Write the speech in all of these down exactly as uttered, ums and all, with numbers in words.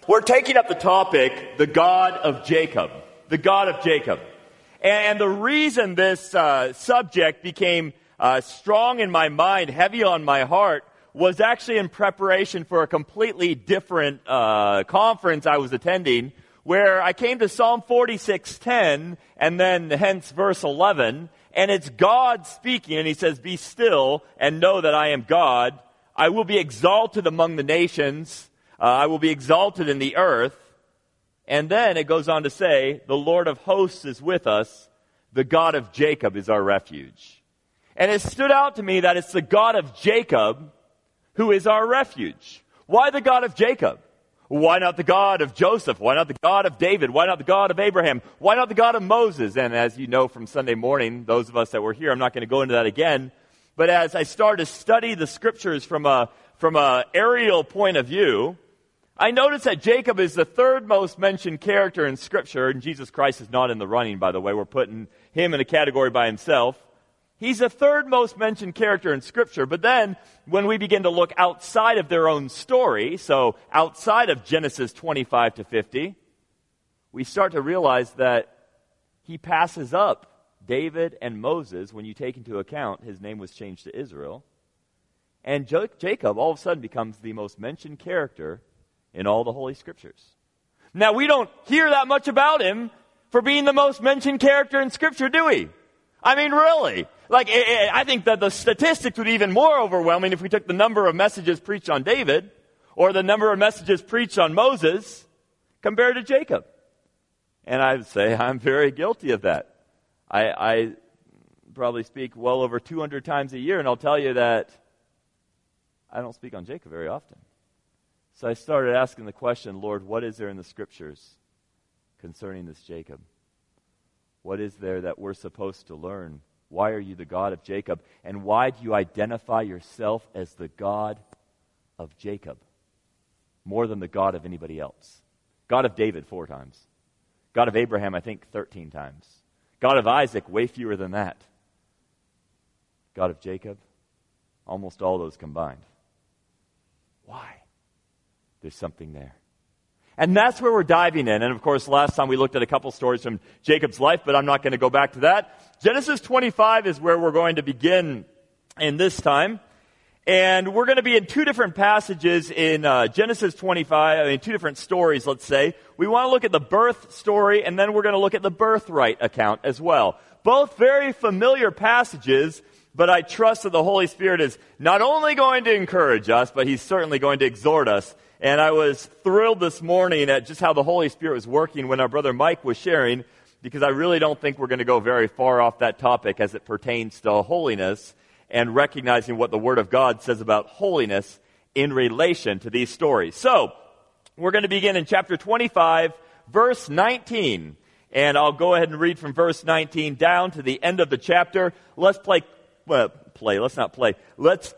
We're taking up the topic, the God of Jacob. The God of Jacob. And the reason this uh, subject became uh, strong in my mind, heavy on my heart, was actually in preparation for a completely different uh, conference I was attending, where I came to Psalm forty-six ten, and then hence verse eleven, and it's God speaking, and he says, "Be still and know that I am God. I will be exalted among the nations. Uh, I will be exalted in the earth." And then it goes on to say, "The Lord of hosts is with us. The God of Jacob is our refuge." And it stood out to me that it's the God of Jacob who is our refuge. Why the God of Jacob? Why not the God of Joseph? Why not the God of David? Why not the God of Abraham? Why not the God of Moses? And as you know from Sunday morning, those of us that were here, I'm not going to go into that again. But as I started to study the scriptures from a from a aerial point of view, I noticed that Jacob is the third most mentioned character in Scripture, and Jesus Christ is not in the running, by the way. We're putting him in a category by himself. He's the third most mentioned character in Scripture, but then when we begin to look outside of their own story, so outside of Genesis twenty-five to fifty, we start to realize that he passes up David and Moses when you take into account his name was changed to Israel. And Jacob all of a sudden becomes the most mentioned character in all the Holy Scriptures. Now, we don't hear that much about him for being the most mentioned character in Scripture, do we? I mean, really. Like, it, it, I think that the statistics would be even more overwhelming if we took the number of messages preached on David or the number of messages preached on Moses compared to Jacob. And I would say I'm very guilty of that. I, I probably speak well over two hundred times a year, and I'll tell you that I don't speak on Jacob very often. So I started asking the question, Lord, what is there in the Scriptures concerning this Jacob? What is there that we're supposed to learn? Why are you the God of Jacob? And why do you identify yourself as the God of Jacob more than the God of anybody else? God of David, four times. God of Abraham, I think, thirteen times. God of Isaac, way fewer than that. God of Jacob, almost all those combined. Why? There's something there. And that's where we're diving in. And of course, last time we looked at a couple stories from Jacob's life, but I'm not going to go back to that. Genesis twenty-five is where we're going to begin in this time. And we're going to be in two different passages in uh, Genesis twenty-five, I mean, two different stories, let's say. We want to look at the birth story, and then we're going to look at the birthright account as well. Both very familiar passages, but I trust that the Holy Spirit is not only going to encourage us, but He's certainly going to exhort us. And I was thrilled this morning at just how the Holy Spirit was working when our brother Mike was sharing, because I really don't think we're going to go very far off that topic as it pertains to holiness and recognizing what the Word of God says about holiness in relation to these stories. So, we're going to begin in chapter twenty-five, verse nineteen. And I'll go ahead and read from verse nineteen down to the end of the chapter. Let's play, well, play, let's not play. Let's,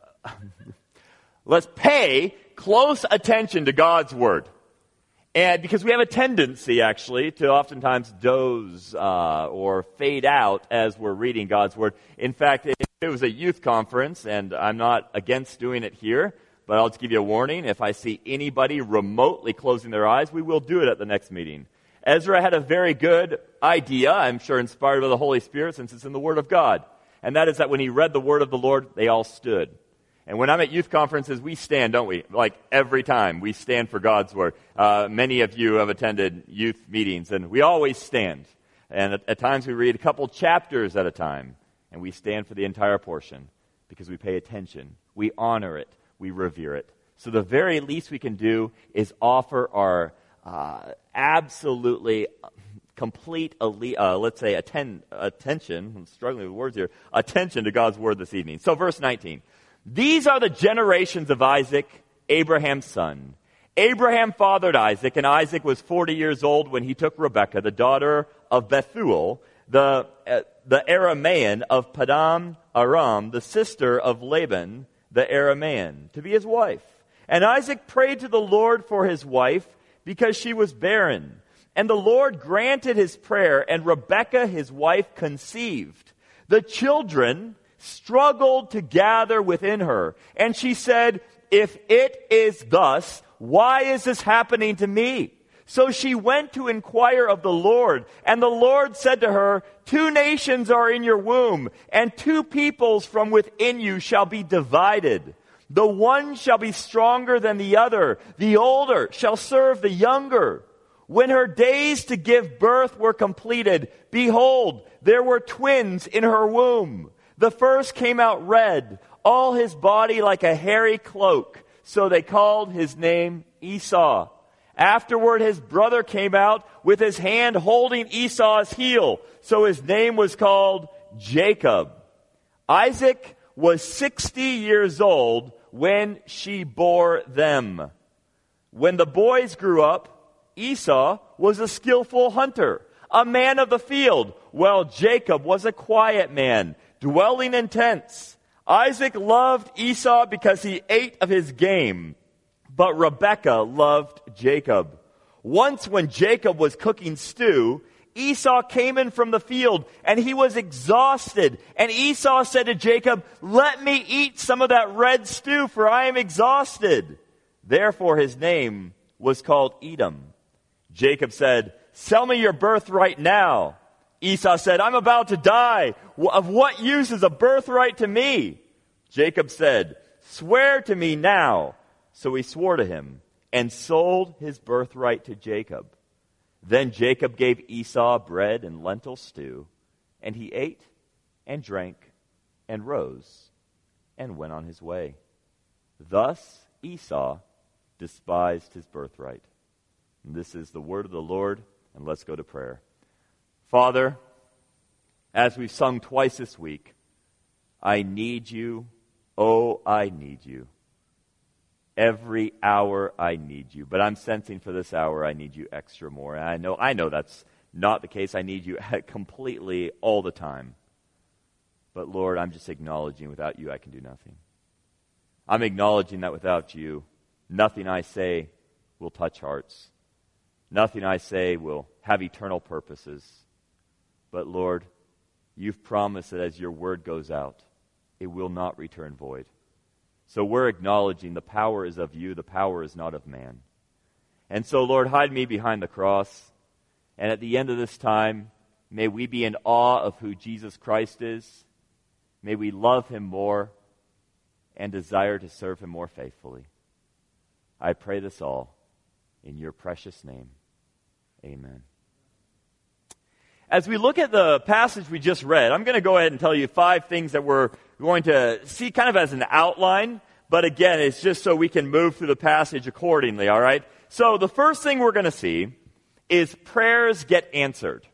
let's pay close attention to God's Word. And because we have a tendency, actually, to oftentimes doze uh, or fade out as we're reading God's Word. In fact, if it was a youth conference, and I'm not against doing it here, but I'll just give you a warning. If I see anybody remotely closing their eyes, we will do it at the next meeting. Ezra had a very good idea, I'm sure inspired by the Holy Spirit, since it's in the Word of God. And that is that when he read the Word of the Lord, they all stood. And when I'm at youth conferences, we stand, don't we? Like every time, we stand for God's Word. Uh, many of you have attended youth meetings, and we always stand. And at, at times we read a couple chapters at a time, and we stand for the entire portion because we pay attention. We honor it. We revere it. So the very least we can do is offer our uh, absolutely complete, uh, let's say, atten- attention. I'm struggling with words here. Attention to God's Word this evening. So verse nineteen. These are the generations of Isaac, Abraham's son. Abraham fathered Isaac, and Isaac was forty years old when he took Rebekah, the daughter of Bethuel, the, uh, the Aramean of Paddan Aram, the sister of Laban, the Aramean, to be his wife. And Isaac prayed to the Lord for his wife because she was barren. And the Lord granted his prayer, and Rebekah, his wife, conceived. The children struggled to gather within her. And she said, if it is thus, why is this happening to me? So she went to inquire of the Lord, and the Lord said to her, two nations are in your womb, and two peoples from within you shall be divided. The one shall be stronger than the other. The older shall serve the younger. When her days to give birth were completed, behold, there were twins in her womb. The first came out red, all his body like a hairy cloak. So they called his name Esau. Afterward, his brother came out with his hand holding Esau's heel. So his name was called Jacob. Isaac was sixty years old when she bore them. When the boys grew up, Esau was a skillful hunter, a man of the field, while Jacob was a quiet man, dwelling in tents. Isaac loved Esau because he ate of his game, but Rebekah loved Jacob. Once when Jacob was cooking stew, Esau came in from the field, and he was exhausted. And Esau said to Jacob, let me eat some of that red stew, for I am exhausted. Therefore his name was called Edom. Jacob said, sell me your birthright now. Esau said, I'm about to die. Of what use is a birthright to me? Jacob said, swear to me now. So he swore to him and sold his birthright to Jacob. Then Jacob gave Esau bread and lentil stew, and he ate and drank and rose and went on his way. Thus Esau despised his birthright. And this is the word of the Lord, and let's go to prayer. Father, as we've sung twice this week, I need you, oh, I need you. Every hour I need you. But I'm sensing for this hour I need you extra more. And I know I know that's not the case. I need you completely all the time. But Lord, I'm just acknowledging without you I can do nothing. I'm acknowledging that without you, nothing I say will touch hearts. Nothing I say will have eternal purposes. But Lord, you've promised that as your word goes out, it will not return void. So we're acknowledging the power is of you, the power is not of man. And so, Lord, hide me behind the cross. And at the end of this time, may we be in awe of who Jesus Christ is. May we love him more and desire to serve him more faithfully. I pray this all in your precious name. Amen. As we look at the passage we just read, I'm going to go ahead and tell you five things that we're going to see kind of as an outline, but again, it's just so we can move through the passage accordingly, all right? So the first thing we're going to see is prayers get answered.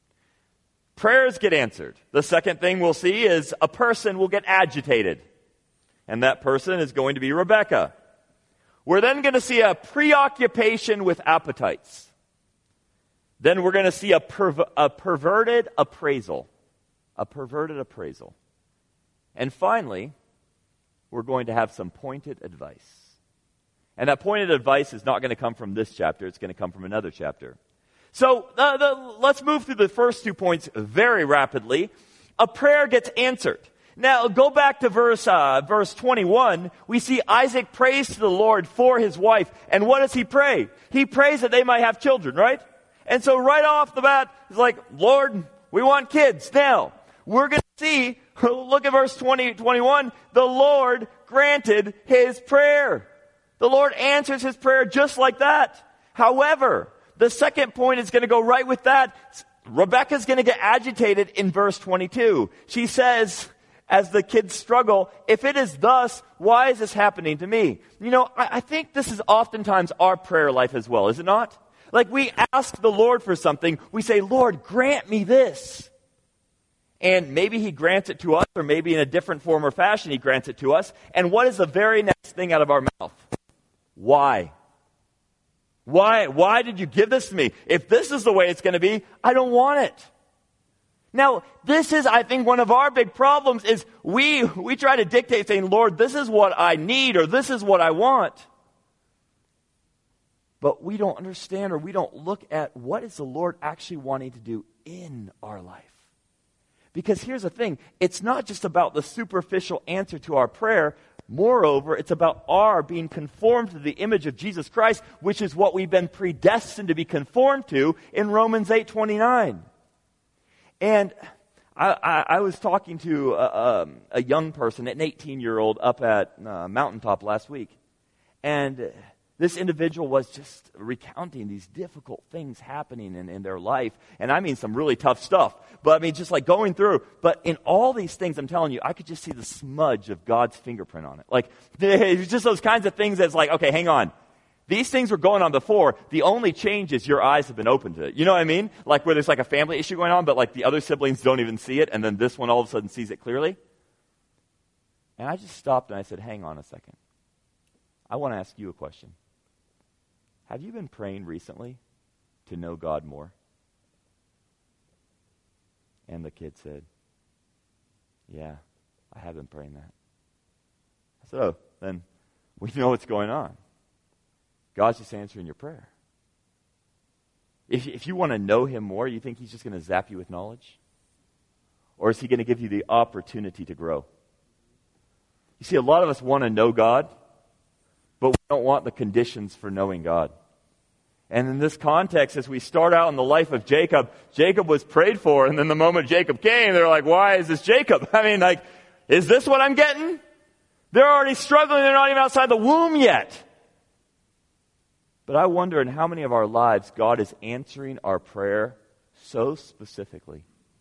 Prayers get answered. The second thing we'll see is a person will get agitated, and that person is going to be Rebekah. We're then going to see a preoccupation with appetites. Then we're going to see a, perv- a perverted appraisal. A perverted appraisal. And finally, we're going to have some pointed advice. And that pointed advice is not going to come from this chapter. It's going to come from another chapter. So uh, the, let's move through the first two points very rapidly. A prayer gets answered. Now, go back to verse uh, verse twenty-one. We see Isaac prays to the Lord for his wife. And what does he pray? He prays that they might have children, right? And so right off the bat, he's like, Lord, we want kids. Now, we're going to see, look at verse twenty, twenty-one. The Lord granted his prayer. The Lord answers his prayer just like that. However, the second point is going to go right with that. Rebekah's going to get agitated in verse twenty-two. She says, as the kids struggle, if it is thus, why is this happening to me? You know, I, I think this is oftentimes our prayer life as well, is it not? Like we ask the Lord for something, we say, Lord, grant me this. And maybe he grants it to us, or maybe in a different form or fashion he grants it to us. And what is the very next thing out of our mouth? Why? Why, why did you give this to me? If this is the way it's going to be, I don't want it. Now, this is, I think, one of our big problems is we, we try to dictate saying, Lord, this is what I need, or this is what I want. But we don't understand, or we don't look at what is the Lord actually wanting to do in our life. Because here's the thing, it's not just about the superficial answer to our prayer. Moreover, it's about our being conformed to the image of Jesus Christ, which is what we've been predestined to be conformed to in Romans eight twenty-nine. And I, I, I was talking to a, um, a young person, an eighteen-year-old, up at uh, Mountaintop last week. And this individual was just recounting these difficult things happening in, in their life. And I mean some really tough stuff. But I mean just like going through. But in all these things, I'm telling you, I could just see the smudge of God's fingerprint on it. Like, it's just those kinds of things that's like, okay, hang on. These things were going on before. The only change is your eyes have been open to it. You know what I mean? Like where there's like a family issue going on, but like the other siblings don't even see it, and then this one all of a sudden sees it clearly. And I just stopped and I said, hang on a second. I want to ask you a question. Have you been praying recently to know God more? And the kid said, yeah, I have been praying that. I said, oh, then we know what's going on. God's just answering your prayer. If, if you want to know him more, you think he's just going to zap you with knowledge? Or is he going to give you the opportunity to grow? You see, a lot of us want to know God, but we don't want the conditions for knowing God. And in this context, as we start out in the life of Jacob, Jacob was prayed for, and then the moment Jacob came, they're like, why is this Jacob? I mean, like, is this what I'm getting? They're already struggling, they're not even outside the womb yet. But I wonder in how many of our lives God is answering our prayer so specifically.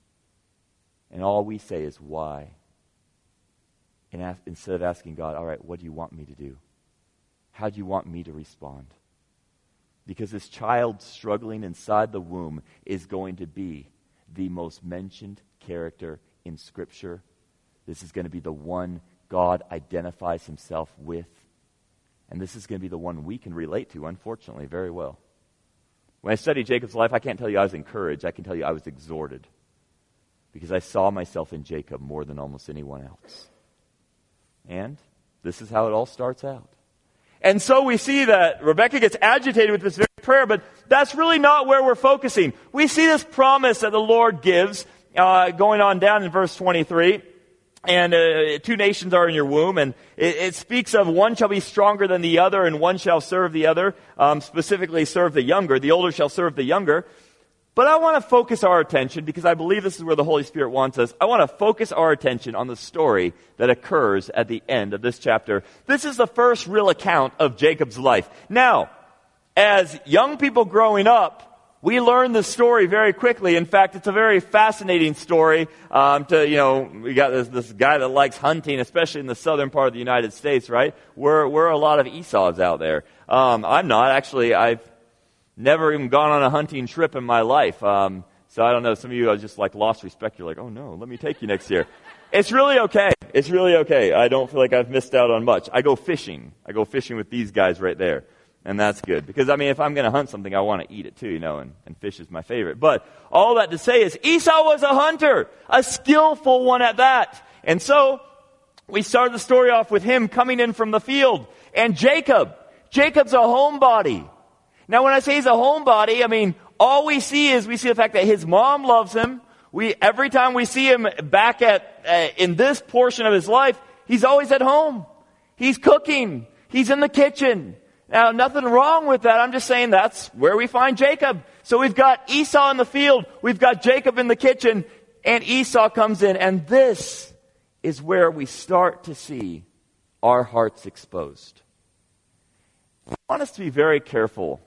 And all we say is, why? And ask, instead of asking God, all right, what do you want me to do? How do you want me to respond? Because this child struggling inside the womb is going to be the most mentioned character in Scripture. This is going to be the one God identifies himself with. And this is going to be the one we can relate to, unfortunately, very well. When I studied Jacob's life, I can't tell you I was encouraged. I can tell you I was exhorted. Because I saw myself in Jacob more than almost anyone else. And this is how it all starts out. And so we see that Rebekah gets agitated with this very prayer, but that's really not where we're focusing. We see this promise that the Lord gives uh, going on down in verse twenty-three. And uh, two nations are in your womb, and it, it speaks of one shall be stronger than the other, and one shall serve the other, um, specifically serve the younger. The older shall serve the younger. But I want to focus our attention, because I believe this is where the Holy Spirit wants us. I want to focus our attention on the story that occurs at the end of this chapter. This is the first real account of Jacob's life. Now, as young people growing up, we learn the story very quickly. In fact, it's a very fascinating story. Um, to you know, we got this, this guy that likes hunting, especially in the southern part of the United States, right? We're we're a lot of Esau's out there. Um, I'm not actually. I've never even gone on a hunting trip in my life. Um, so I don't know. Some of you are just like lost respect. You're like, oh no, let me take you next year. It's really okay. It's really okay. I don't feel like I've missed out on much. I go fishing. I go fishing with these guys right there. And that's good. Because, I mean, if I'm going to hunt something, I want to eat it too, you know, and, and fish is my favorite. But all that to say is Esau was a hunter, a skillful one at that. And so we started the story off with him coming in from the field. And Jacob, Jacob's a homebody. Now, when I say he's a homebody, I mean, all we see is we see the fact that his mom loves him. We every time we see him back at uh, in this portion of his life, he's always at home. He's cooking. He's in the kitchen. Now, nothing wrong with that. I'm just saying that's where we find Jacob. So we've got Esau in the field. We've got Jacob in the kitchen. And Esau comes in. And this is where we start to see our hearts exposed. I want us to be very careful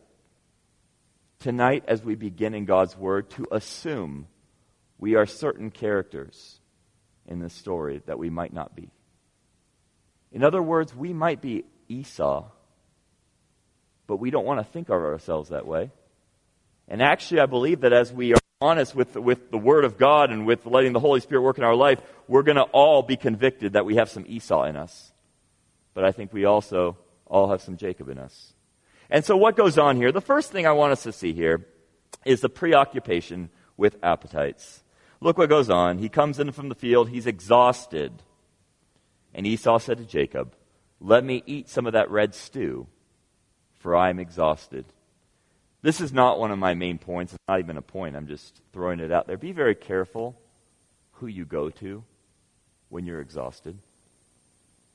tonight as we begin in God's Word to assume we are certain characters in this story that we might not be. In other words, we might be Esau, but we don't want to think of ourselves that way. And actually, I believe that as we are honest with, with the Word of God and with letting the Holy Spirit work in our life, we're going to all be convicted that we have some Esau in us. But I think we also all have some Jacob in us. And so what goes on here? The first thing I want us to see here is the preoccupation with appetites. Look what goes on. He comes in from the field. He's exhausted. And Esau said to Jacob, "Let me eat some of that red stew, for I am exhausted." This is not one of my main points. It's not even a point. I'm just throwing it out there. Be very careful who you go to when you're exhausted.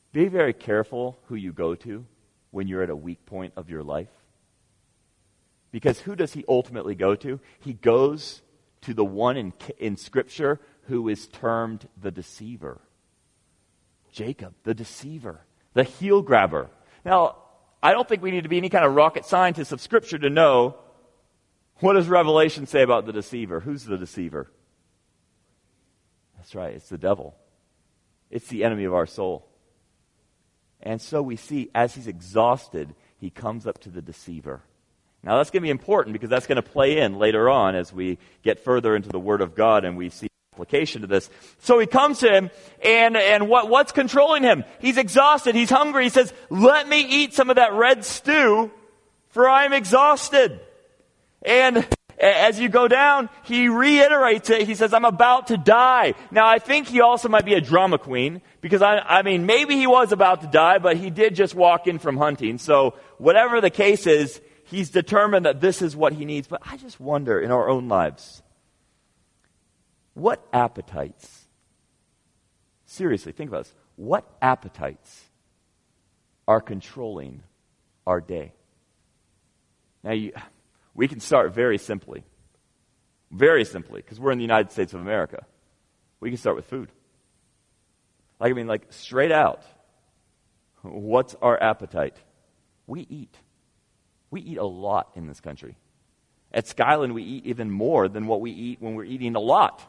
be very careful who you go to when you're at a weak point of your life. Because who does he ultimately go to? He goes to the one in, in Scripture who is termed the deceiver. Jacob, the deceiver, the heel grabber. Now, I don't think we need to be any kind of rocket scientist of Scripture to know, what does Revelation say about the deceiver? Who's the deceiver? That's right, it's the devil. It's the enemy of our soul. And so we see, as he's exhausted, he comes up to the deceiver. Now that's going to be important because that's going to play in later on as we get further into the Word of God and we see application to this. So he comes to him, and, and what, what's controlling him? He's exhausted, he's hungry. He says, let me eat some of that red stew, for I am exhausted. And as you go down, he reiterates it. He says, I'm about to die. Now, I think he also might be a drama queen, because, I, I mean, maybe he was about to die, but he did just walk in from hunting. So whatever the case is, he's determined that this is what he needs. But I just wonder, in our own lives, what appetites, seriously, think about this, what appetites are controlling our day? Now, you... We can start very simply. Very simply, because we're in the United States of America. We can start with food. Like, I mean, like, straight out. What's our appetite? We eat. We eat a lot in this country. At Skyland, we eat even more than what we eat when we're eating a lot.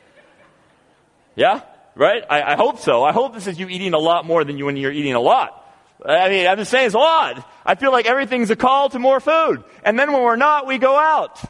Yeah? Right? I, I hope so. I hope this is you eating a lot more than you when you're eating a lot. I mean, I'm just saying it's a lot. I feel like everything's a call to more food. And then when we're not, we go out.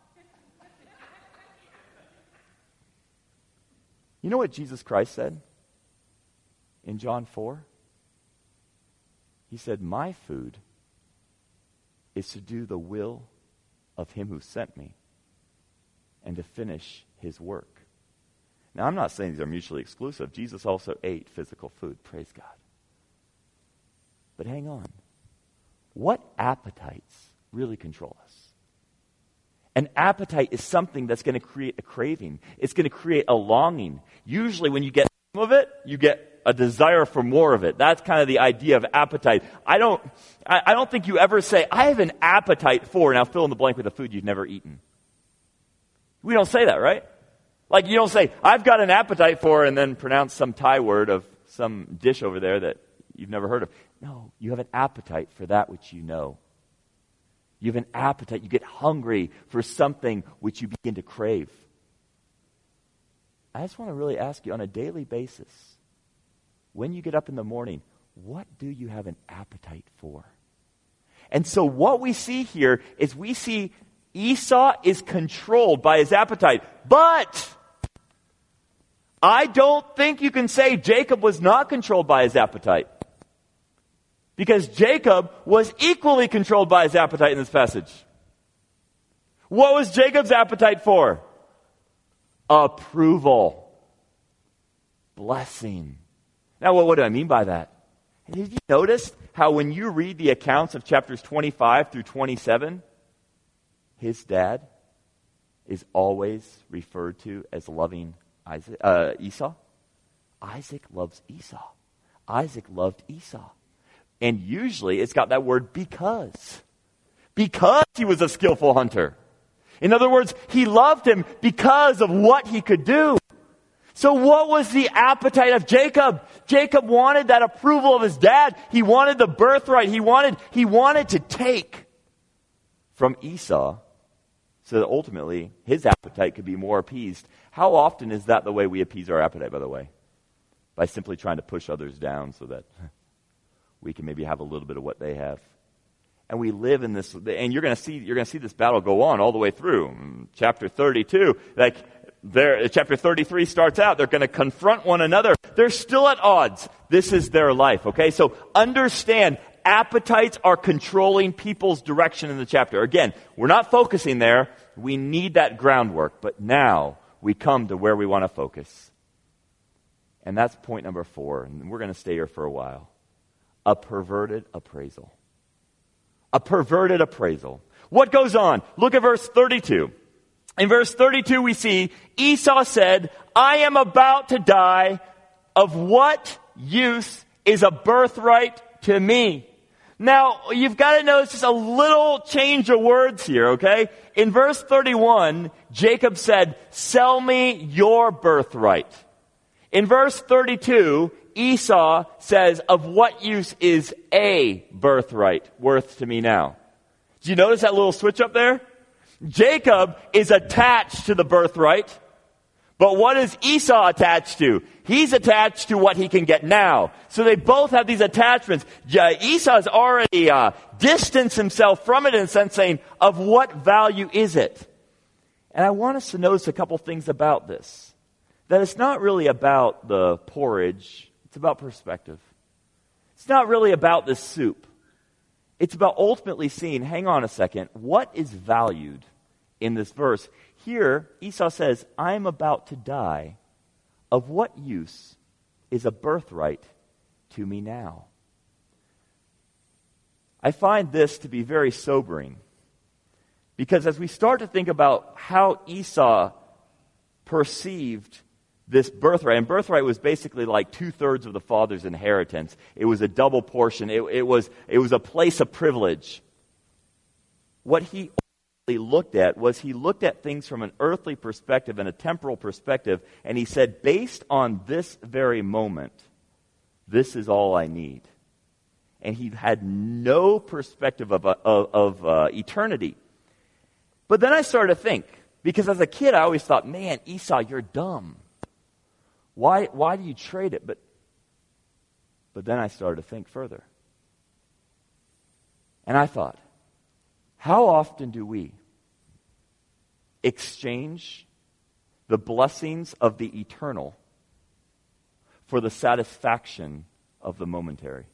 You know what Jesus Christ said in John four? He said, my food is to do the will of him who sent me and to finish his work. Now, I'm not saying these are mutually exclusive. Jesus also ate physical food. Praise God. But hang on. What appetites really control us? An appetite is something that's going to create a craving. It's going to create a longing. Usually when you get some of it, you get a desire for more of it. That's kind of the idea of appetite. I don't, I, I don't think you ever say, I have an appetite for, now fill in the blank with a food you've never eaten. We don't say that, right? Like you don't say, I've got an appetite for, and then pronounce some Thai word of some dish over there that you've never heard of. No, you have an appetite for that which you know. You have an appetite. You get hungry for something which you begin to crave. I just want to really ask you on a daily basis, when you get up in the morning, what do you have an appetite for? And so what we see here is we see Esau is controlled by his appetite. But I don't think you can say Jacob was not controlled by his appetite. Because Jacob was equally controlled by his appetite in this passage. What was Jacob's appetite for? Approval. Blessing. Now, what, what do I mean by that? Have you noticed how when you read the accounts of chapters twenty-five through twenty-seven, his dad is always referred to as loving Isaac, uh, Esau? Isaac loves Esau. Isaac loved Esau. And usually it's got that word because. Because he was a skillful hunter. In other words, he loved him because of what he could do. So what was the appetite of Jacob? Jacob wanted that approval of his dad. He wanted the birthright. He wanted, he wanted to take from Esau so that ultimately his appetite could be more appeased. How often is that the way we appease our appetite, by the way? By simply trying to push others down so that we can maybe have a little bit of what they have. And we live in this, and you're going to see, you're going to see this battle go on all the way through. Chapter thirty-two, like there, chapter thirty-three starts out, they're going to confront one another. They're still at odds. This is their life, okay? So understand, appetites are controlling people's direction in the chapter. Again, we're not focusing there. We need that groundwork. But now we come to where we want to focus. And that's point number four. And we're going to stay here for a while. A perverted appraisal. A perverted appraisal. What goes on? Look at verse thirty-two. In verse thirty-two we see Esau said, I am about to die. Of what use is a birthright to me. Now, you've got to notice just a little change of words here, okay? In verse thirty-one, Jacob said, sell me your birthright. In verse thirty-two, Esau says, of what use is a birthright worth to me now? Do you notice that little switch up there? Jacob is attached to the birthright, but what is Esau attached to? He's attached to what he can get now. So they both have these attachments. Esau's already uh, distanced himself from it in a sense, saying, of what value is it? And I want us to notice a couple things about this. That it's not really about the porridge. It's about perspective. It's not really about this soup. It's about ultimately seeing, hang on a second, what is valued in this verse? Here, Esau says, I'm about to die. Of what use is a birthright to me now? I find this to be very sobering, because as we start to think about how Esau perceived this birthright, and birthright was basically like two-thirds of the father's inheritance. It was a double portion. It, it was, it was a place of privilege. What he looked at was he looked at things from an earthly perspective and a temporal perspective, and he said, based on this very moment, this is all I need. And he had no perspective of, of, of uh, eternity. But then I started to think, because as a kid I always thought, man, Esau, you're dumb. Why, why do you trade it? But, but then I started to think further. And I thought, how often do we exchange the blessings of the eternal for the satisfaction of the momentary?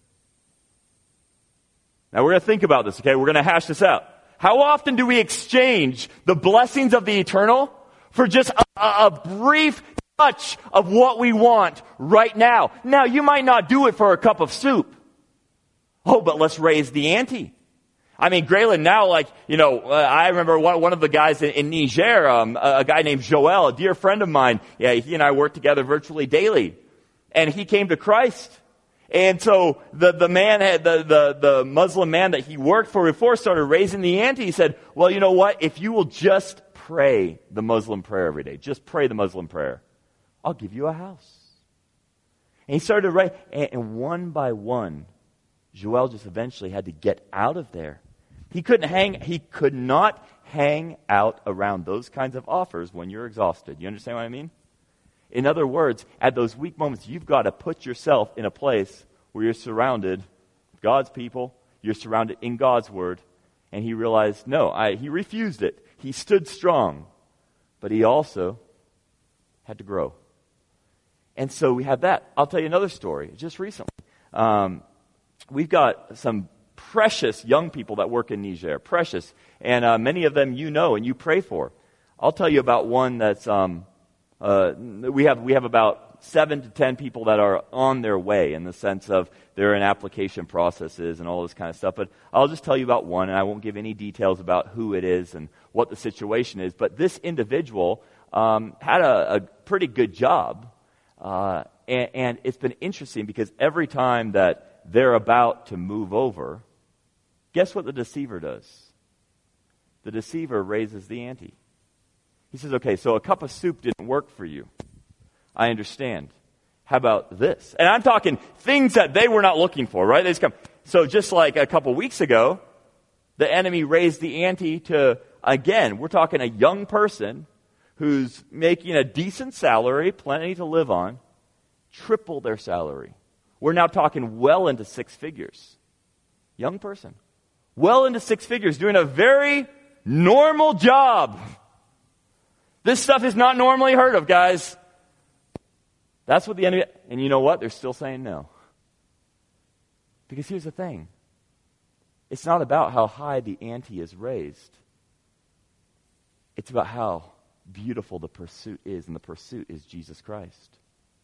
Now we're going to think about this, okay? We're going to hash this out. How often do we exchange the blessings of the eternal for just a, a brief touch of what we want right now? Now, you might not do it for a cup of soup. Oh, but let's raise the ante. I mean, Graylin now, like, you know, uh, I remember one, one of the guys in, in Niger, um, a, a guy named Joel, a dear friend of mine. Yeah, he and I work together virtually daily. And he came to Christ. And so the, the man, had, the, the, the Muslim man that he worked for before started raising the ante. He said, well, you know what? If you will just pray the Muslim prayer every day, just pray the Muslim prayer, I'll give you a house. And he started to write, and, and one by one, Joel just eventually had to get out of there. He couldn't hang, he could not hang out around those kinds of offers when you're exhausted. You understand what I mean? In other words, at those weak moments, you've got to put yourself in a place where you're surrounded with God's people, you're surrounded in God's word, and he realized, no, I, he refused it. He stood strong, but he also had to grow. And so we have that. I'll tell you another story, just recently. Um, we've got some precious young people that work in Niger, precious, and uh, many of them you know and you pray for. I'll tell you about one that's, um, uh, we have we have about seven to ten people that are on their way in the sense of they're in application processes and all this kind of stuff. But I'll just tell you about one, and I won't give any details about who it is and what the situation is. But this individual um, had a, a pretty good job, uh, and, and it's been interesting because every time that they're about to move over, guess what the deceiver does? The deceiver raises the ante. He says, okay, so a cup of soup didn't work for you. I understand. How about this? And I'm talking things that they were not looking for, right? They just come. So just like a couple weeks ago, the enemy raised the ante to, again, we're talking a young person who's making a decent salary, plenty to live on, triple their salary. We're now talking well into six figures. Young person. Well into six figures, doing a very normal job. This stuff is not normally heard of, guys. That's what the enemy... And you know what? They're still saying no. Because here's the thing. It's not about how high the ante is raised. It's about how beautiful the pursuit is, and the pursuit is Jesus Christ.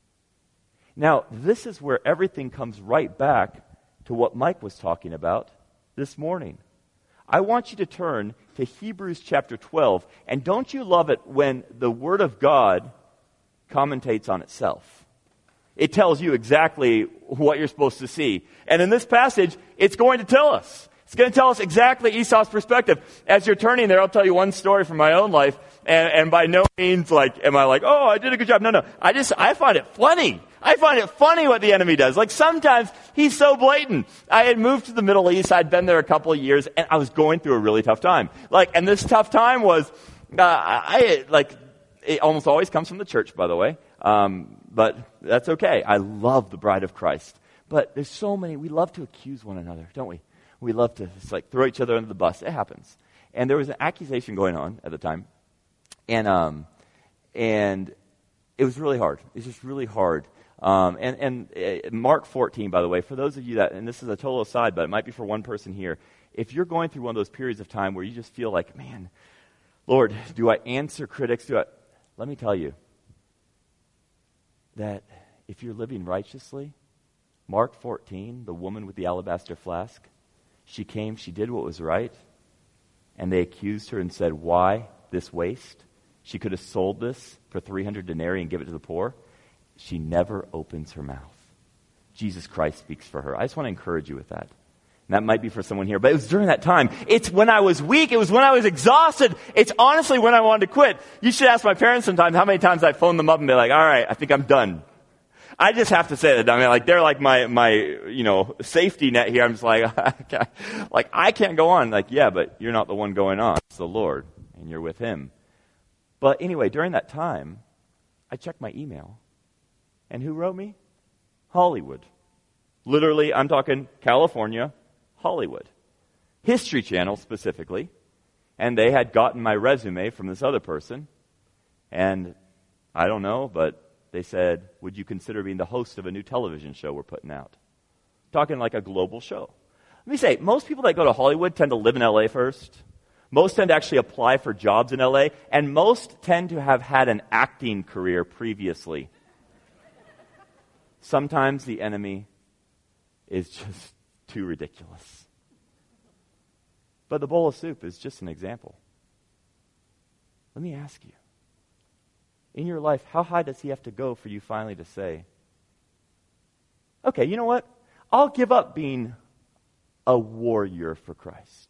Now, this is where everything comes right back to what Mike was talking about this morning. I want you to turn to Hebrews chapter twelve, and don't you love it when the Word of God commentates on itself? It tells you exactly what you're supposed to see. And in this passage, it's going to tell us. It's going to tell us exactly Esau's perspective. As you're turning there, I'll tell you one story from my own life. And, and by no means, like, am I like, oh, I did a good job. No, no. I just, I find it funny. I find it funny what the enemy does. Like, sometimes he's so blatant. I had moved to the Middle East. I'd been there a couple of years, and I was going through a really tough time. Like, and this tough time was, uh, I, like, it almost always comes from the church, by the way. Um, but that's okay. I love the bride of Christ. But there's so many, we love to accuse one another, don't we? We love to just like throw each other under the bus. It happens. And there was an accusation going on at the time. And um, and it was really hard. It was just really hard. Um, and and uh, Mark fourteen, by the way, for those of you that, and this is a total aside, but it might be for one person here, if you're going through one of those periods of time where you just feel like, man, Lord, do I answer critics? Do I? Let me tell you that if you're living righteously, Mark fourteen, the woman with the alabaster flask, she came, she did what was right, and they accused her and said, why this waste? She could have sold this for three hundred denarii and give it to the poor. She never opens her mouth. Jesus Christ speaks for her. I just want to encourage you with that. And that might be for someone here, but it was during that time. It's when I was weak. It was when I was exhausted. It's honestly when I wanted to quit. You should ask my parents sometimes how many times I phone them up and be like, all right, I think I'm done. I just have to say that. I mean, like, they're like my, my, you know, safety net here. I'm just like, like, I can't go on. Like, yeah, but you're not the one going on. It's the Lord, and you're with Him. But anyway, during that time, I checked my email. And who wrote me? Hollywood. Literally, I'm talking California, Hollywood. History Channel specifically. And they had gotten my resume from this other person. And I don't know, but they said, would you consider being the host of a new television show we're putting out? Talking like a global show. Let me say, most people that go to Hollywood tend to live in L A first. Most tend to actually apply for jobs in L A. And most tend to have had an acting career previously. Sometimes the enemy is just too ridiculous. But the bowl of soup is just an example. Let me ask you. In your life, how high does he have to go for you finally to say, okay, you know what? I'll give up being a warrior for Christ.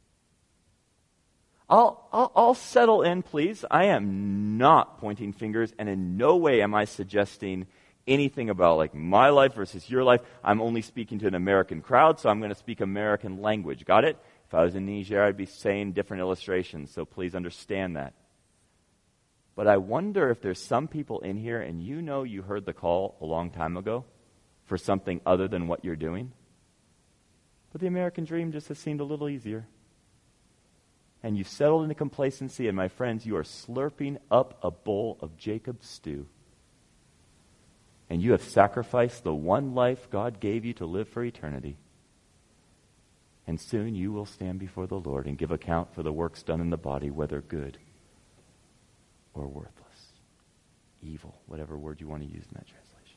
I'll, I'll, I'll settle in, please. I am not pointing fingers, and in no way am I suggesting anything about like my life versus your life. I'm only speaking to an American crowd, so I'm going to speak American language. Got it? If I was in Niger, I'd be saying different illustrations, so please understand that. But I wonder if there's some people in here, and you know you heard the call a long time ago for something other than what you're doing. But the American dream just has seemed a little easier. And you've settled into complacency, and my friends, you are slurping up a bowl of Jacob's stew. And you have sacrificed the one life God gave you to live for eternity. And soon you will stand before the Lord and give account for the works done in the body, whether good or worthless, evil, whatever word you want to use in that translation.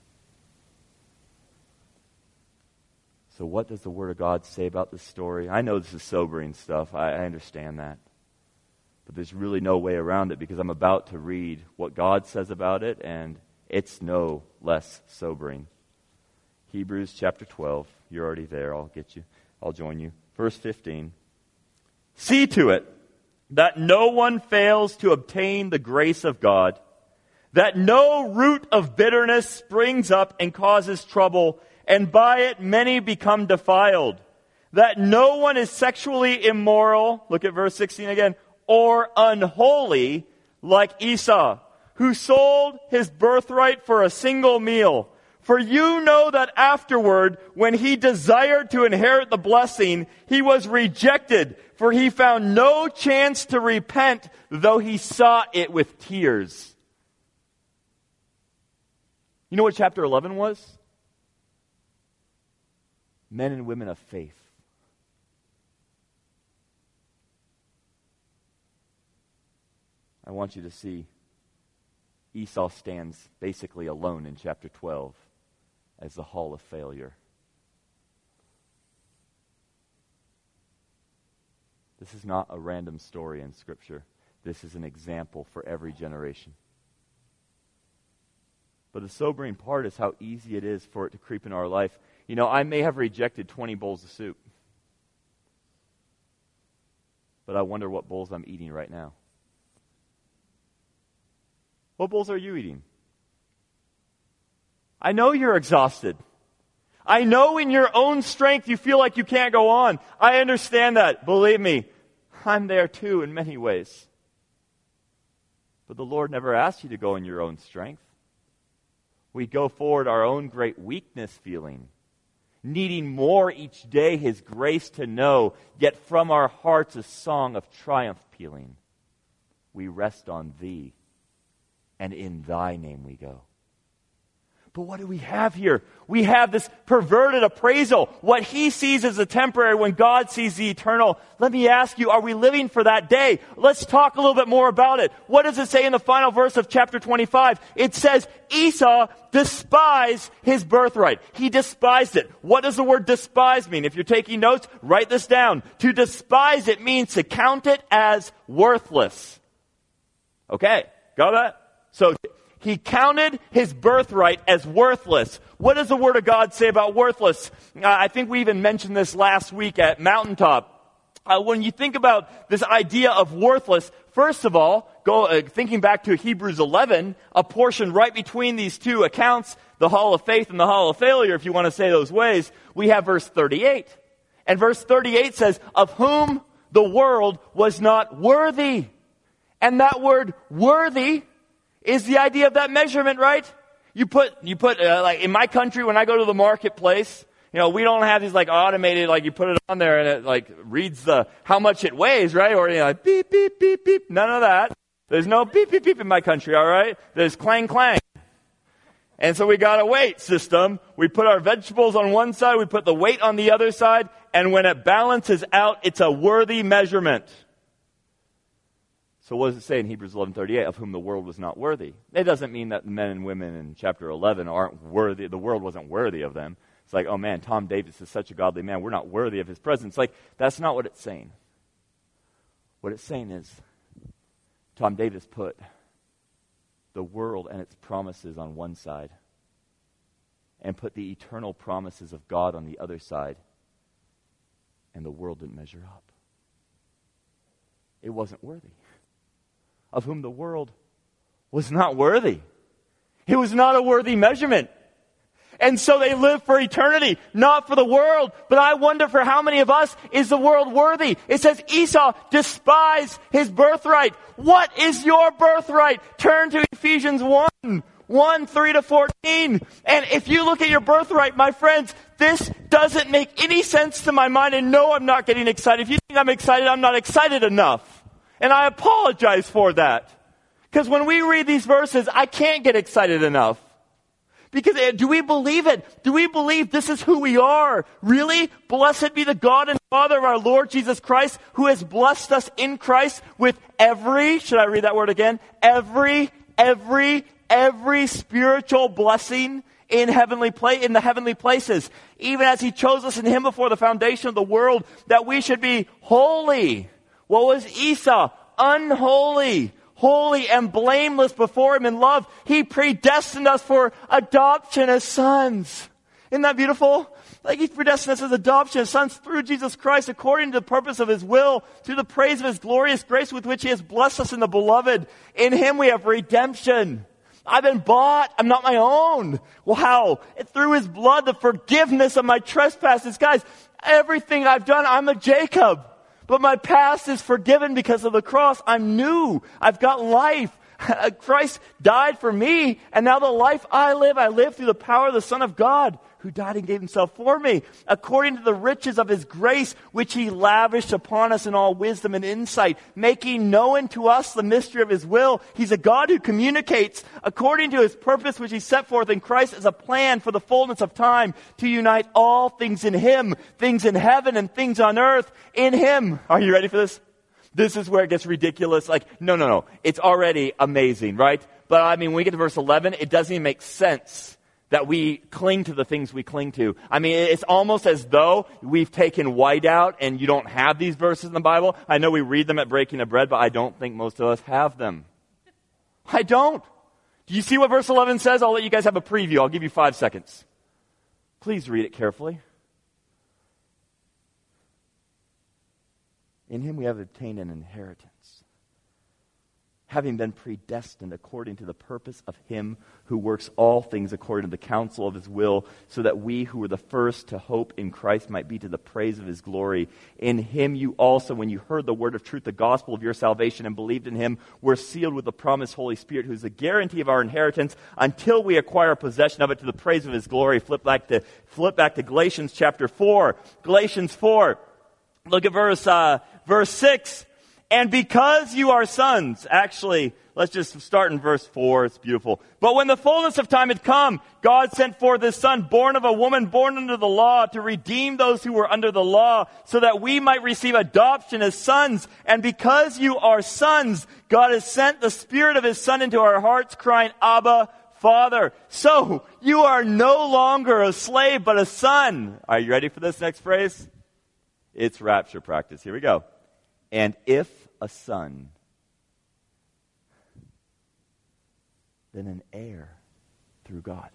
So what does the Word of God say about this story? I know this is sobering stuff. I, I understand that. But there's really no way around it because I'm about to read what God says about it, and it's no less sobering. Hebrews chapter twelve. You're already there. I'll get you. I'll join you. Verse fifteen. See to it that no one fails to obtain the grace of God, that no root of bitterness springs up and causes trouble, and by it many become defiled, that no one is sexually immoral, look at verse sixteen again, or unholy like Esau, who sold his birthright for a single meal. For you know that afterward, when he desired to inherit the blessing, he was rejected, for he found no chance to repent, though he sought it with tears. You know what chapter eleven was? Men and women of faith. I want you to see Esau stands basically alone in chapter twelve as the hall of failure. This is not a random story in Scripture. This is an example for every generation. But the sobering part is how easy it is for it to creep into our life. You know, I may have rejected twenty bowls of soup, but I wonder what bowls I'm eating right now. What bowls are you eating? I know you're exhausted. I know in your own strength you feel like you can't go on. I understand that. Believe me, I'm there too in many ways. But the Lord never asked you to go in your own strength. We go forward our own great weakness feeling, needing more each day His grace to know, yet from our hearts a song of triumph pealing. We rest on Thee, and in Thy name we go. But what do we have here? We have this perverted appraisal. What He sees as the temporary when God sees the eternal. Let me ask you, are we living for that day? Let's talk a little bit more about it. What does it say in the final verse of chapter twenty-five? It says, Esau despised his birthright. He despised it. What does the word despise mean? If you're taking notes, write this down. To despise it means to count it as worthless. Okay, got that? So he counted his birthright as worthless. What does the Word of God say about worthless? Uh, I think we even mentioned this last week at Mountaintop. Uh, when you think about this idea of worthless, first of all, go uh, thinking back to Hebrews eleven, a portion right between these two accounts, the Hall of Faith and the Hall of Failure, if you want to say those ways, we have verse thirty-eight. And verse thirty-eight says, of whom the world was not worthy. And that word worthy is the idea of that measurement, right? You put, you put, uh, like in my country, when I go to the marketplace, you know, we don't have these like automated, like you put it on there and it like reads the, how much it weighs, right? Or, you know, like beep, beep, beep, beep. None of that. There's no beep, beep, beep in my country, all right? There's clang, clang. And so we got a weight system. We put our vegetables on one side, we put the weight on the other side, and when it balances out, it's a worthy measurement. So what does it say in Hebrews eleven thirty-eight? Of whom the world was not worthy. It doesn't mean that the men and women in chapter eleven aren't worthy. The world wasn't worthy of them. It's like, oh man, Tom Davis is such a godly man. We're not worthy of his presence. Like, that's not what it's saying. What it's saying is, Tom Davis put the world and its promises on one side and put the eternal promises of God on the other side. And the world didn't measure up. It wasn't worthy. Of whom the world was not worthy. It was not a worthy measurement. And so they live for eternity, not for the world. But I wonder for how many of us is the world worthy? It says Esau despised his birthright. What is your birthright? Turn to Ephesians one, one, three to fourteen. And if you look at your birthright, my friends, this doesn't make any sense to my mind. And no, I'm not getting excited. If you think I'm excited, I'm not excited enough. And I apologize for that. Because when we read these verses, I can't get excited enough. Because do we believe it? Do we believe this is who we are? Really? Blessed be the God and Father of our Lord Jesus Christ, who has blessed us in Christ with every, should I read that word again? Every, every, every spiritual blessing in heavenly pla- in the heavenly places. Even as He chose us in Him before the foundation of the world, that we should be holy. What was Esau? Unholy, holy and blameless before Him in love. He predestined us for adoption as sons. Isn't that beautiful? Like He predestined us as adoption as sons through Jesus Christ according to the purpose of His will, to the praise of His glorious grace with which He has blessed us in the beloved. In Him we have redemption. I've been bought. I'm not my own. Well, how? Through His blood, the forgiveness of my trespasses. Guys, everything I've done, I'm a Jacob. But my past is forgiven because of the cross. I'm new. I've got life. Christ died for me. And now the life I live, I live through the power of the Son of God, who died and gave Himself for me, according to the riches of His grace, which He lavished upon us in all wisdom and insight, making known to us the mystery of His will. He's a God who communicates according to His purpose, which He set forth in Christ as a plan for the fullness of time, to unite all things in Him, things in heaven and things on earth in Him. Are you ready for this? This is where it gets ridiculous. Like, no, no, no. It's already amazing, right? But I mean, when we get to verse eleven, it doesn't even make sense that we cling to the things we cling to. I mean, it's almost as though we've taken white out and you don't have these verses in the Bible. I know we read them at Breaking of Bread, but I don't think most of us have them. I don't. Do you see what verse eleven says? I'll let you guys have a preview. I'll give you five seconds. Please read it carefully. In him we have obtained an inheritance, having been predestined according to the purpose of him who works all things according to the counsel of his will, so that we who were the first to hope in Christ might be to the praise of his glory. In him you also, when you heard the word of truth, the gospel of your salvation, and believed in him, were sealed with the promised Holy Spirit, who is the guarantee of our inheritance until we acquire possession of it to the praise of his glory. Flip back to, flip back to Galatians chapter four. Galatians four. Look at verse, uh, verse six. And because you are sons, actually, let's just start in verse four. It's beautiful. But when the fullness of time had come, God sent forth his Son, born of a woman, born under the law, to redeem those who were under the law, so that we might receive adoption as sons. And because you are sons, God has sent the Spirit of his Son into our hearts, crying, Abba, Father. So, you are no longer a slave, but a son. Are you ready for this next phrase? It's rapture practice. Here we go. And if a son, then an heir through God.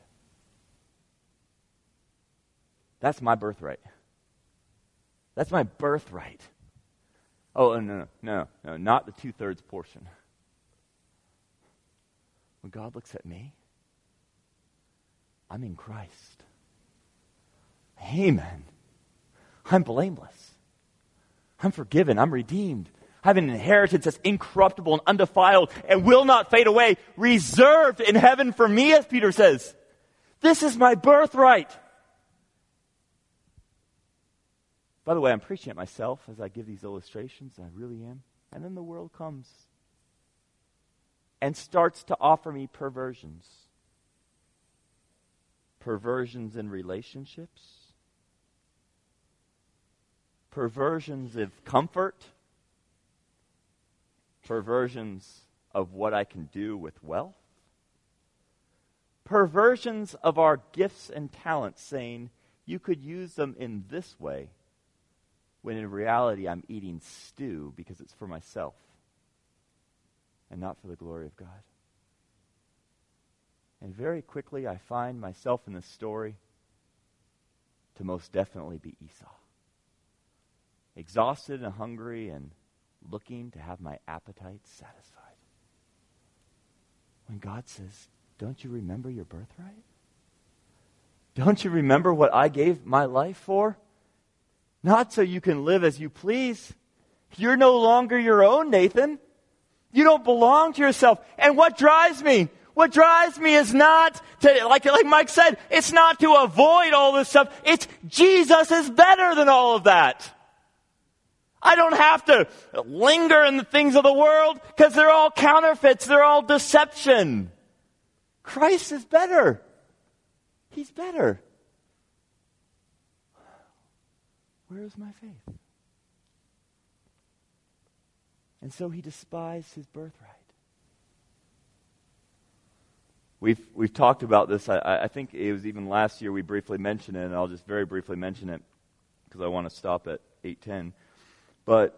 That's my birthright. That's my birthright. Oh, no, no, no, no, not the two-thirds portion. When God looks at me, I'm in Christ. Amen. I'm blameless. I'm forgiven. I'm redeemed. I have an inheritance that's incorruptible and undefiled and will not fade away, reserved in heaven for me, as Peter says. This is my birthright. By the way, I'm preaching at myself as I give these illustrations. I really am. And then the world comes and starts to offer me perversions. Perversions in relationships. Perversions of comfort, perversions of what I can do with wealth, perversions of our gifts and talents, saying you could use them in this way, when in reality I'm eating stew because it's for myself and not for the glory of God. And very quickly I find myself in this story to most definitely be Esau. Exhausted and hungry and looking to have my appetites satisfied. When God says, don't you remember your birthright? Don't you remember what I gave my life for? Not so you can live as you please. You're no longer your own, Nathan. You don't belong to yourself. And what drives me? What drives me is not to, like, like Mike said, it's not to avoid all this stuff. It's Jesus is better than all of that. I don't have to linger in the things of the world because they're all counterfeits. They're all deception. Christ is better. He's better. Where is my faith? And so he despised his birthright. We've we've talked about this. I, I think it was even last year we briefly mentioned it, and I'll just very briefly mention it because I want to stop at eight ten. But,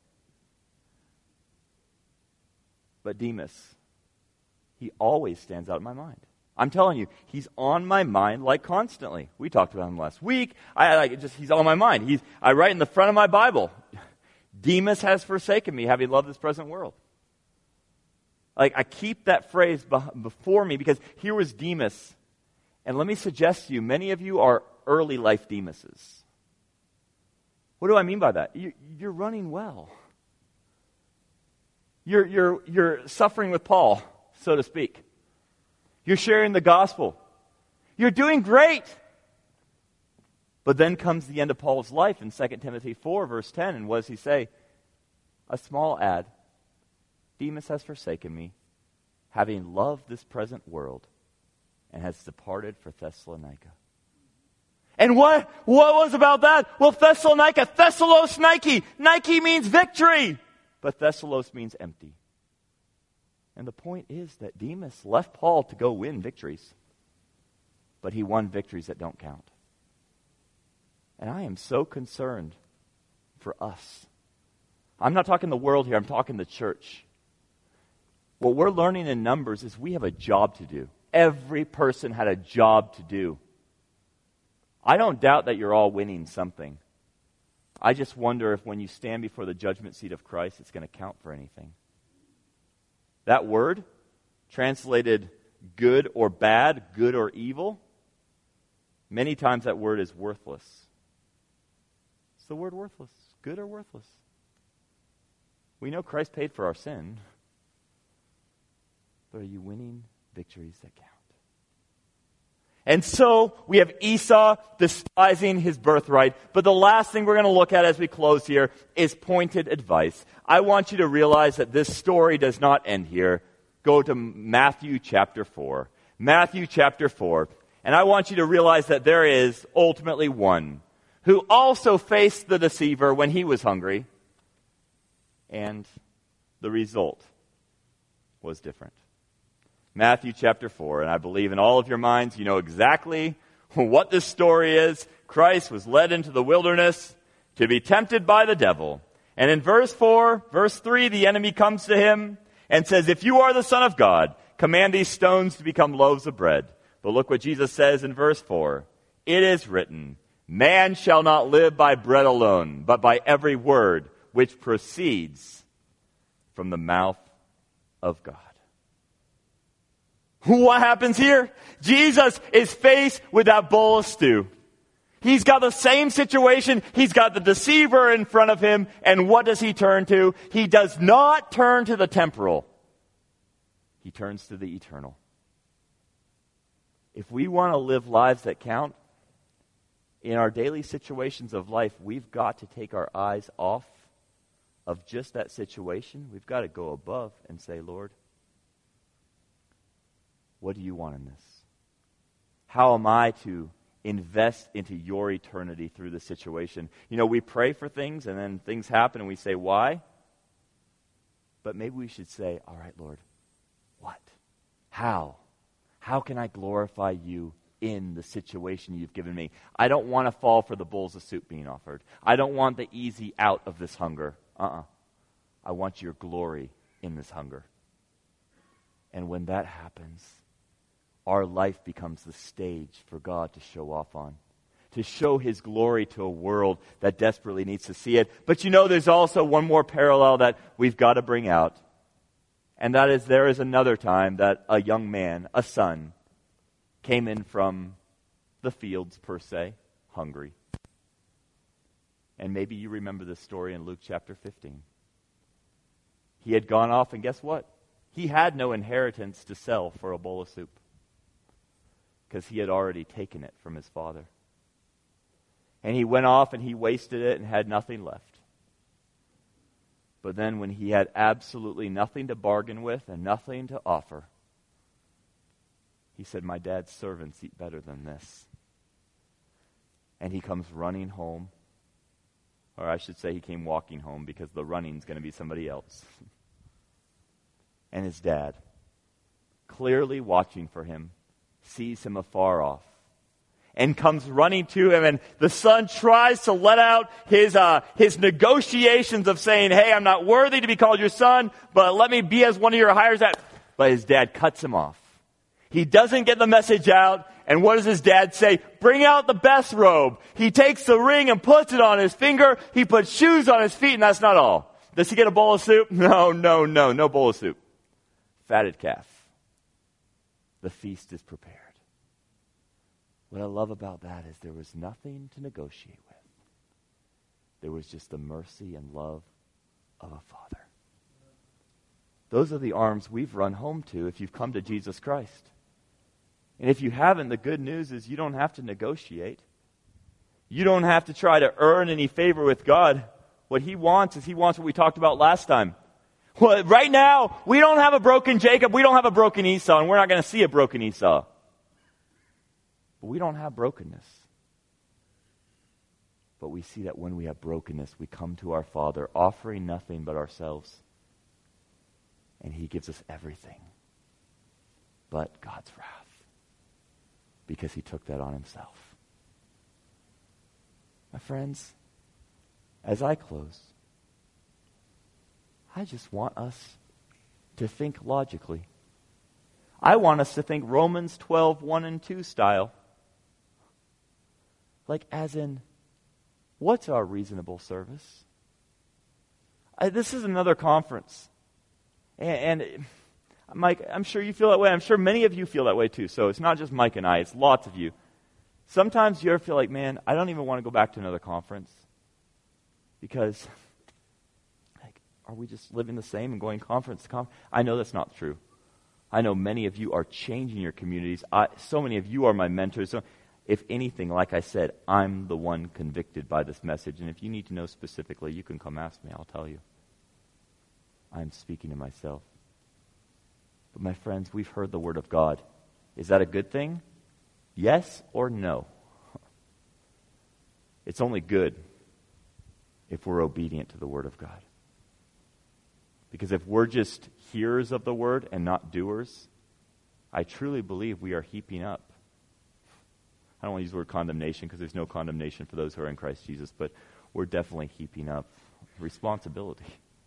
but Demas, he always stands out in my mind. I'm telling you, he's on my mind like constantly. We talked about him last week. I like just he's on my mind. He's I write in the front of my Bible, Demas has forsaken me, having loved this present world. Like I keep that phrase before me because here was Demas, and let me suggest to you, many of you are early life Demases. What do I mean by that? You, you're running well. You're, you're, you're suffering with Paul, so to speak. You're sharing the gospel. You're doing great. But then comes the end of Paul's life in Second Timothy four, verse ten, and what does he say? A small ad. Demas has forsaken me, having loved this present world, and has departed for Thessalonica. And what, what was about that? Well, Thessalonica, Thessalos Nike. Nike means victory. But Thessalos means empty. And the point is that Demas left Paul to go win victories. But he won victories that don't count. And I am so concerned for us. I'm not talking the world here. I'm talking the church. What we're learning in Numbers is we have a job to do. Every person had a job to do. I don't doubt that you're all winning something. I just wonder if when you stand before the judgment seat of Christ, it's going to count for anything. That word, translated good or bad, good or evil, many times that word is worthless. It's the word worthless, good or worthless. We know Christ paid for our sin, but are you winning victories that count? And so we have Esau despising his birthright. But the last thing we're going to look at as we close here is pointed advice. I want you to realize that this story does not end here. Go to Matthew chapter four. Matthew chapter four. And I want you to realize that there is ultimately one who also faced the deceiver when he was hungry. And the result was different. Matthew chapter four, and I believe in all of your minds you know exactly what this story is. Christ was led into the wilderness to be tempted by the devil. And in verse four, verse three, the enemy comes to him and says, if you are the Son of God, command these stones to become loaves of bread. But look what Jesus says in verse four. It is written, man shall not live by bread alone, but by every word which proceeds from the mouth of God. What happens here? Jesus is faced with that bowl of stew. He's got the same situation. He's got the deceiver in front of him. And what does he turn to? He does not turn to the temporal. He turns to the eternal. If we want to live lives that count, in our daily situations of life, we've got to take our eyes off of just that situation. We've got to go above and say, Lord, what do you want in this? How am I to invest into your eternity through the situation? You know, we pray for things and then things happen and we say, why? But maybe we should say, all right, Lord, what? How? How can I glorify you in the situation you've given me? I don't want to fall for the bowls of soup being offered. I don't want the easy out of this hunger. Uh-uh. I want your glory in this hunger. And when that happens, our life becomes the stage for God to show off on, to show his glory to a world that desperately needs to see it. But you know, there's also one more parallel that we've got to bring out. And that is, there is another time that a young man, a son, came in from the fields, per se, hungry. And maybe you remember this story in Luke chapter fifteen. He had gone off, and guess what? He had no inheritance to sell for a bowl of soup, because he had already taken it from his father. And he went off and he wasted it and had nothing left. But then when he had absolutely nothing to bargain with and nothing to offer, he said, my dad's servants eat better than this. And he comes running home. Or I should say he came walking home, because the running's going to be somebody else. And his dad, clearly watching for him, sees him afar off and comes running to him, and the son tries to let out his uh, his negotiations of saying, hey, I'm not worthy to be called your son, but let me be as one of your hires. At. But his dad cuts him off. He doesn't get the message out, and what does his dad say? Bring out the best robe. He takes the ring and puts it on his finger. He puts shoes on his feet, and that's not all. Does he get a bowl of soup? No, no, no, no bowl of soup. Fatted calf. The feast is prepared. What I love about that is there was nothing to negotiate with. There was just the mercy and love of a father. Those are the arms we've run home to if you've come to Jesus Christ. And if you haven't, the good news is you don't have to negotiate. You don't have to try to earn any favor with God. What he wants is he wants what we talked about last time. Well, right now, we don't have a broken Jacob. We don't have a broken Esau, and we're not going to see a broken Esau. But we don't have brokenness. But we see that when we have brokenness, we come to our Father, offering nothing but ourselves. And he gives us everything but God's wrath, because he took that on himself. My friends, as I close, I just want us to think logically. I want us to think Romans twelve, one and two style. Like as in, what's our reasonable service? I, this is another conference. And, and Mike, I'm sure you feel that way. I'm sure many of you feel that way too. So it's not just Mike and I, it's lots of you. Sometimes you ever feel like, man, I don't even want to go back to another conference. Because, like, are we just living the same and going conference to conference? I know that's not true. I know many of you are changing your communities. I, so many of you are my mentors. So if anything, like I said, I'm the one convicted by this message. And if you need to know specifically, you can come ask me. I'll tell you. I'm speaking to myself. But my friends, we've heard the word of God. Is that a good thing? Yes or no? It's only good if we're obedient to the word of God. Because if we're just hearers of the word and not doers, I truly believe we are heaping up. I don't want to use the word condemnation because there's no condemnation for those who are in Christ Jesus, but we're definitely heaping up responsibility.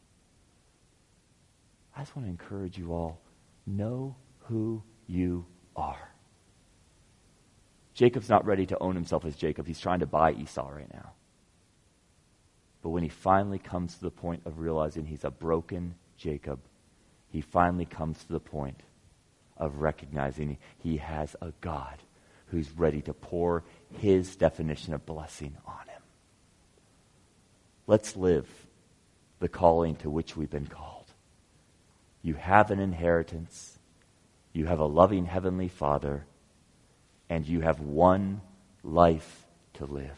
I just want to encourage you all, know who you are. Jacob's not ready to own himself as Jacob. He's trying to buy Esau right now. But when he finally comes to the point of realizing he's a broken Jacob, he finally comes to the point of recognizing he has a God who's ready to pour his definition of blessing on him. Let's live the calling to which we've been called. You have an inheritance. You have a loving heavenly Father. And you have one life to live.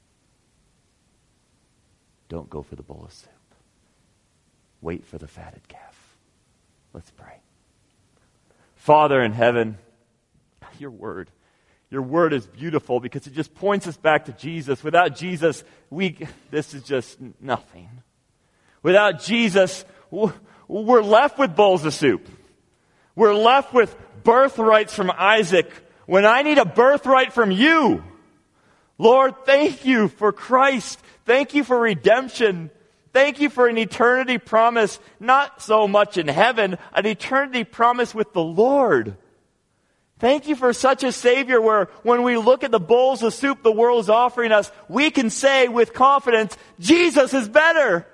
Don't go for the bowl of soup. Wait for the fatted calf. Let's pray. Father in heaven, your word, your word is beautiful because it just points us back to Jesus. Without Jesus, we this is just nothing. Without Jesus, we're left with bowls of soup. We're left with birthrights from Isaac when I need a birthright from you. Lord, thank you for Christ. Thank you for redemption. Thank you for an eternity promise, not so much in heaven, an eternity promise with the Lord. Thank you for such a Savior where when we look at the bowls of soup the world is offering us, we can say with confidence, Jesus is better.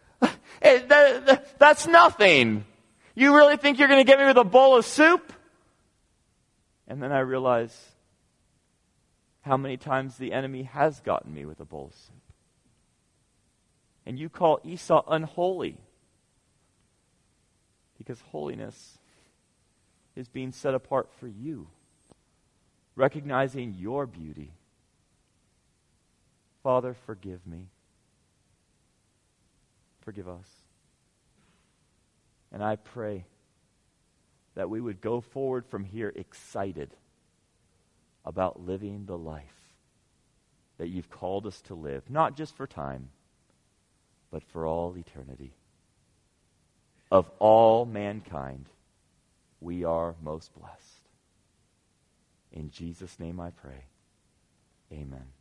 That's nothing. You really think you're going to get me with a bowl of soup? And then I realize how many times the enemy has gotten me with a bowl of soup. And you call Esau unholy because holiness is being set apart for you, recognizing your beauty. Father, forgive me. Forgive us. And I pray that we would go forward from here excited about living the life that you've called us to live, not just for time, but for all eternity. Of all mankind, we are most blessed. In Jesus' name I pray. Amen.